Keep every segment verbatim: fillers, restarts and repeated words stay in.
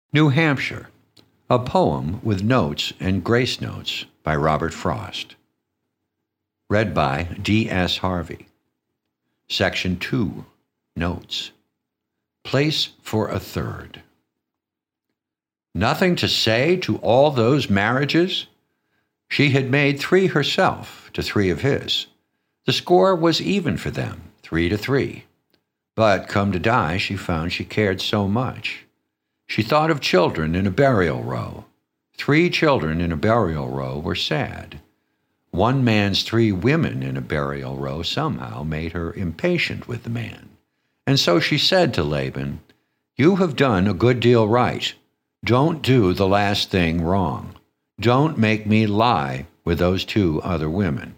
New Hampshire, a poem with notes and grace notes by Robert Frost. Read by D S Harvey. Section two, Notes. Place for a third. Nothing to say to all those marriages? She had made three herself to three of his. The score was even for them, three to three. But come to die, she found she cared so much. She thought of children in a burial row. Three children in a burial row were sad. One man's three women in a burial row somehow made her impatient with the man. And so she said to Laban, "You have done a good deal right. Don't do the last thing wrong. Don't make me lie with those two other women."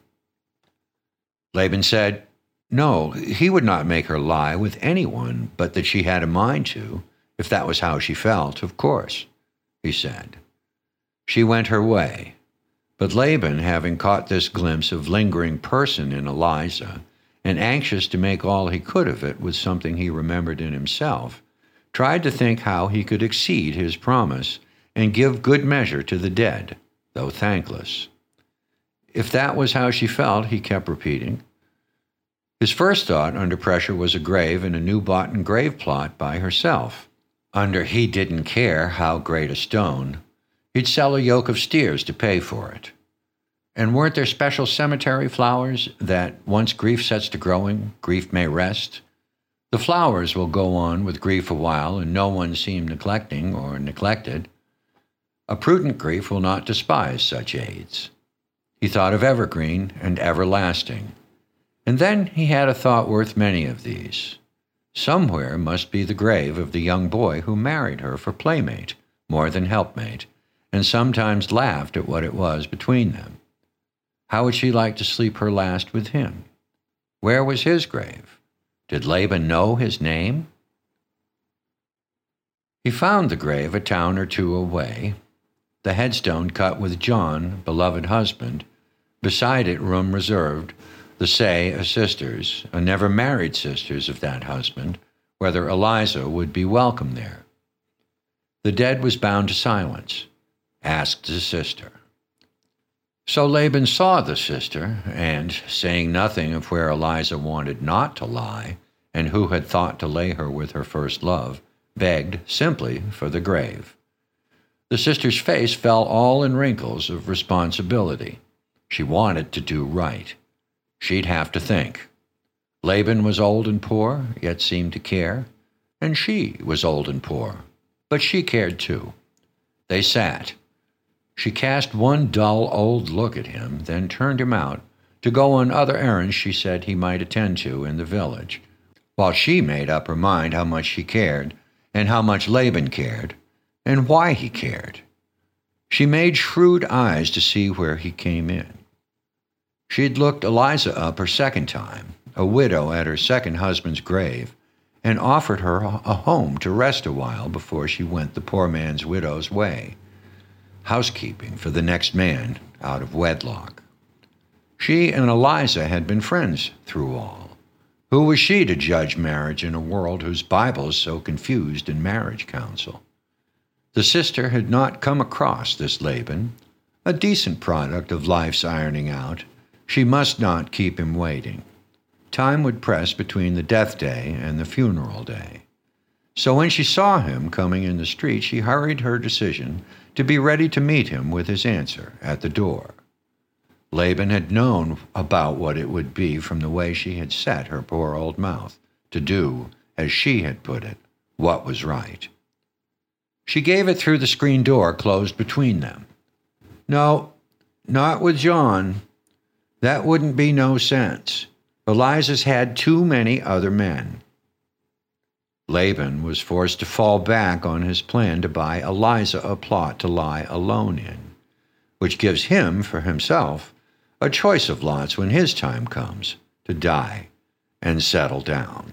Laban said, no, he would not make her lie with anyone but that she had a mind to, if that was how she felt, of course, he said. She went her way. But Laban, having caught this glimpse of lingering person in Eliza, and anxious to make all he could of it with something he remembered in himself, tried to think how he could exceed his promise and give good measure to the dead, though thankless. If that was how she felt, he kept repeating. His first thought under pressure was a grave in a new-bought grave plot by herself. Under he didn't care how great a stone, he'd sell a yoke of steers to pay for it. And weren't there special cemetery flowers that, once grief sets to growing, grief may rest? The flowers will go on with grief a while, and no one seem neglecting or neglected. A prudent grief will not despise such aids. He thought of evergreen and everlasting. And then he had a thought worth many of these. Somewhere must be the grave of the young boy who married her for playmate, more than helpmate, and sometimes laughed at what it was between them. How would she like to sleep her last with him? Where was his grave? Did Laban know his name? He found the grave a town or two away, the headstone cut with John, beloved husband, beside it room reserved, the say of sisters, a never-married sisters of that husband, whether Eliza would be welcome there. The dead was bound to silence, asked the sister. So Laban saw the sister, and, saying nothing of where Eliza wanted not to lie, and who had thought to lay her with her first love, begged simply for the grave. The sister's face fell all in wrinkles of responsibility. She wanted to do right. She'd have to think. Laban was old and poor, yet seemed to care, and she was old and poor, but she cared too. They sat. She cast one dull old look at him, then turned him out to go on other errands she said he might attend to in the village, while she made up her mind how much she cared, and how much Laban cared, and why he cared. She made shrewd eyes to see where he came in. She had looked Eliza up her second time, a widow at her second husband's grave, and offered her a home to rest a while before she went the poor man's widow's way, housekeeping for the next man out of wedlock. She and Eliza had been friends through all. Who was she to judge marriage in a world whose Bible is so confused in marriage counsel? The sister had not come across this Laban, a decent product of life's ironing out. She must not keep him waiting. Time would press between the death day and the funeral day. So when she saw him coming in the street, she hurried her decision to be ready to meet him with his answer at the door. Laban had known about what it would be from the way she had set her poor old mouth to do, as she had put it, what was right. She gave it through the screen door closed between them. No, not with John. That wouldn't be no sense. Eliza's had too many other men. Laban was forced to fall back on his plan to buy Eliza a plot to lie alone in, which gives him, for himself, a choice of lots when his time comes to die and settle down.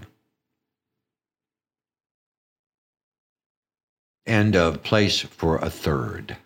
End of Place for a Third.